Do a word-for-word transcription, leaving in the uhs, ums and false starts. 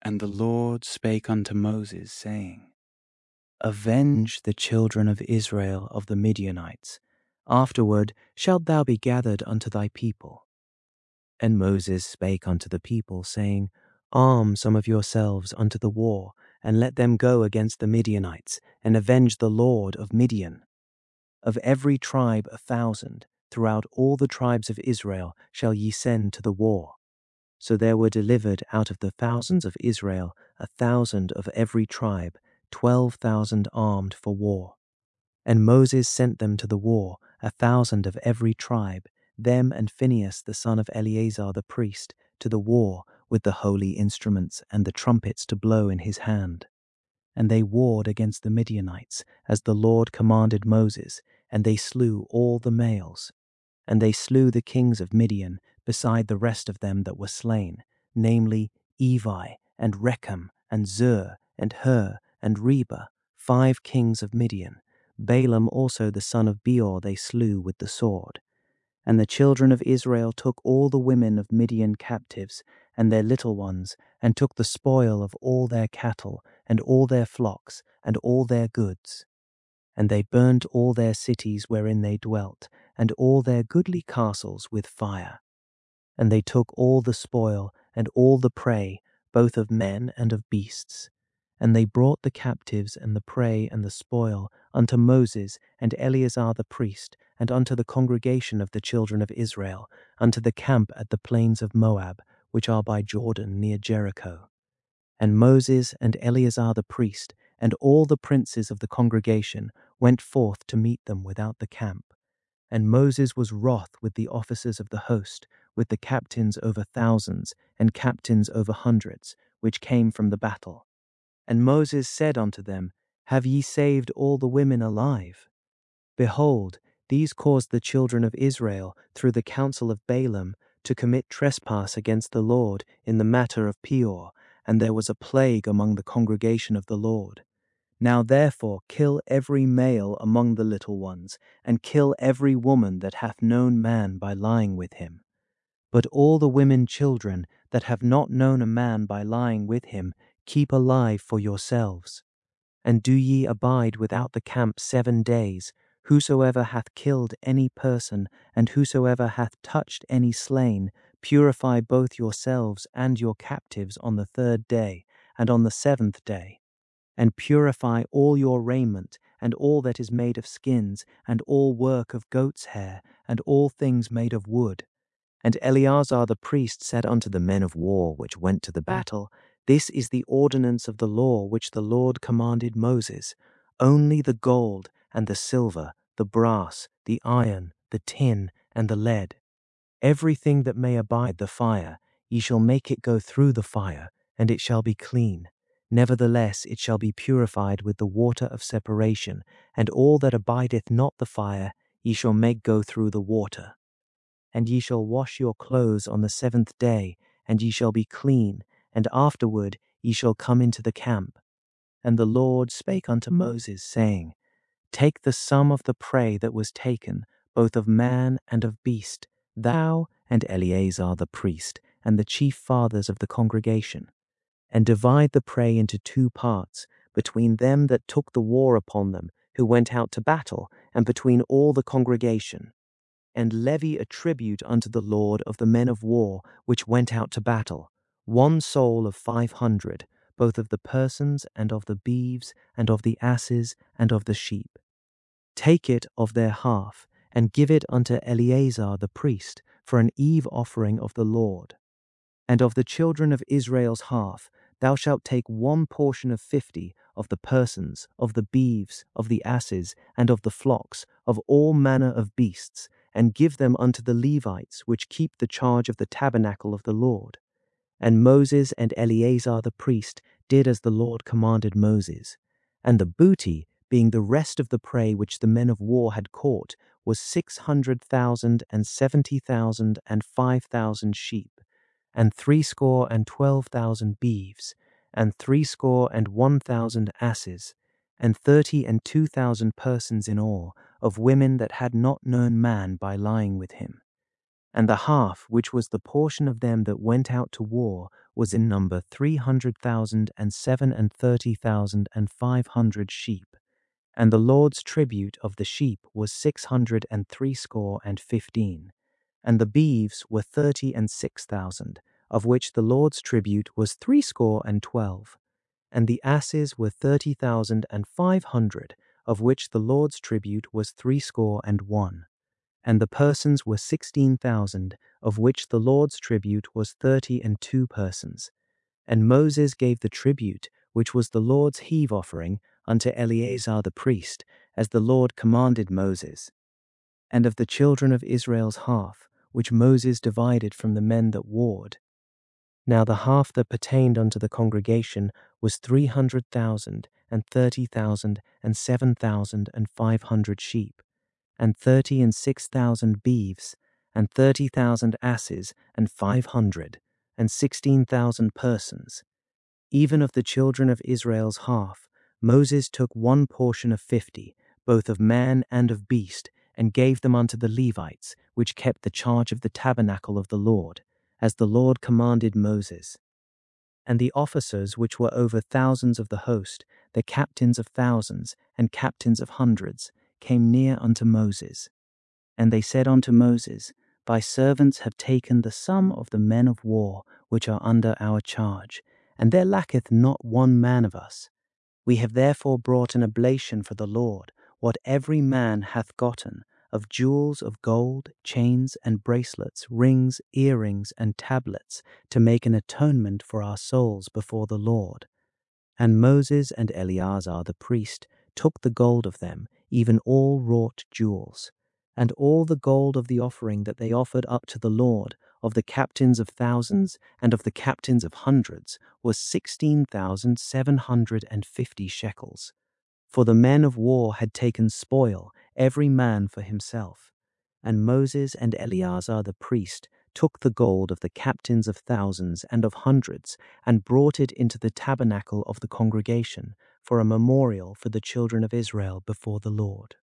And the Lord spake unto Moses, saying, Avenge the children of Israel of the Midianites. Afterward shalt thou be gathered unto thy people. And Moses spake unto the people, saying, Arm some of yourselves unto the war, and let them go against the Midianites, and avenge the Lord of Midian. Of every tribe a thousand, throughout all the tribes of Israel, shall ye send to the war. So there were delivered out of the thousands of Israel a thousand of every tribe, twelve thousand armed for war. And Moses sent them to the war, a thousand of every tribe, them and Phinehas the son of Eleazar the priest, to the war with the holy instruments and the trumpets to blow in his hand. And they warred against the Midianites, as the Lord commanded Moses, and they slew all the males. And they slew the kings of Midian, beside the rest of them that were slain, namely Evi, and Rechem, and Zur, and Hur, and Reba, five kings of Midian. Balaam also the son of Beor they slew with the sword. And the children of Israel took all the women of Midian captives, and their little ones, and took the spoil of all their cattle, and all their flocks, and all their goods. And they burnt all their cities wherein they dwelt, and all their goodly castles with fire. And they took all the spoil, and all the prey, both of men and of beasts. And they brought the captives and the prey and the spoil unto Moses and Eleazar the priest, and unto the congregation of the children of Israel, unto the camp at the plains of Moab, which are by Jordan near Jericho. And Moses and Eleazar the priest, and all the princes of the congregation, went forth to meet them without the camp. And Moses was wroth with the officers of the host, with the captains over thousands, and captains over hundreds, which came from the battle. And Moses said unto them, Have ye saved all the women alive? Behold, these caused the children of Israel, through the counsel of Balaam, to commit trespass against the Lord in the matter of Peor, and there was a plague among the congregation of the Lord. Now therefore kill every male among the little ones, and kill every woman that hath known man by lying with him. But all the women children that have not known a man by lying with him, keep alive for yourselves. And do ye abide without the camp seven days. Whosoever hath killed any person, and whosoever hath touched any slain, purify both yourselves and your captives on the third day, and on the seventh day. And purify all your raiment, and all that is made of skins, and all work of goat's hair, and all things made of wood. And Eleazar the priest said unto the men of war which went to the battle, This is the ordinance of the law which the Lord commanded Moses. Only the gold, and the silver, the brass, the iron, the tin, and the lead. Everything that may abide the fire, ye shall make it go through the fire, and it shall be clean. Nevertheless it shall be purified with the water of separation, and all that abideth not the fire, ye shall make go through the water. And ye shall wash your clothes on the seventh day, and ye shall be clean, and afterward ye shall come into the camp. And the Lord spake unto Moses, saying, Take the sum of the prey that was taken, both of man and of beast, thou and Eleazar the priest, and the chief fathers of the congregation, and divide the prey into two parts, between them that took the war upon them, who went out to battle, and between all the congregation. And levy a tribute unto the Lord of the men of war which went out to battle, one soul of five hundred, both of the persons and of the beeves, and of the asses, and of the sheep. Take it of their half, and give it unto Eleazar the priest, for an eve offering of the Lord. And of the children of Israel's half, thou shalt take one portion of fifty of the persons, of the beeves, of the asses, and of the flocks, of all manner of beasts, and give them unto the Levites, which keep the charge of the tabernacle of the Lord. And Moses and Eleazar the priest did as the Lord commanded Moses. And the booty, being the rest of the prey which the men of war had caught, was six hundred thousand and seventy thousand and five thousand sheep, and threescore and twelve thousand beeves, and threescore and one thousand asses, and thirty and two thousand persons in all, of women that had not known man by lying with him. And the half, which was the portion of them that went out to war, was in number three hundred thousand and seven and thirty thousand and five hundred sheep. And the Lord's tribute of the sheep was six hundred and threescore and fifteen. And the beeves were thirty and six thousand, of which the Lord's tribute was threescore and twelve. And the asses were thirty thousand and five hundred, of which the Lord's tribute was threescore and one. And the persons were sixteen thousand, of which the Lord's tribute was thirty and two persons. And Moses gave the tribute, which was the Lord's heave offering, unto Eleazar the priest, as the Lord commanded Moses. And of the children of Israel's half, which Moses divided from the men that warred. Now the half that pertained unto the congregation was three hundred thousand, and thirty thousand, and seven thousand, and five hundred sheep, and thirty and six thousand beeves, and thirty thousand asses, and five hundred, and sixteen thousand persons. Even of the children of Israel's half, Moses took one portion of fifty, both of man and of beast, and gave them unto the Levites, which kept the charge of the tabernacle of the Lord, as the Lord commanded Moses. And the officers which were over thousands of the host, the captains of thousands, and captains of hundreds, came near unto Moses. And they said unto Moses, Thy servants have taken the sum of the men of war which are under our charge, and there lacketh not one man of us. We have therefore brought an oblation for the Lord, what every man hath gotten, of jewels of gold, chains and bracelets, rings, earrings, and tablets, to make an atonement for our souls before the Lord. And Moses and Eleazar the priest took the gold of them, even all wrought jewels, and all the gold of the offering that they offered up to the Lord, of the captains of thousands and of the captains of hundreds, was sixteen thousand seven hundred and fifty shekels. For the men of war had taken spoil, every man for himself. And Moses and Eleazar the priest took the gold of the captains of thousands and of hundreds, and brought it into the tabernacle of the congregation, for a memorial for the children of Israel before the Lord.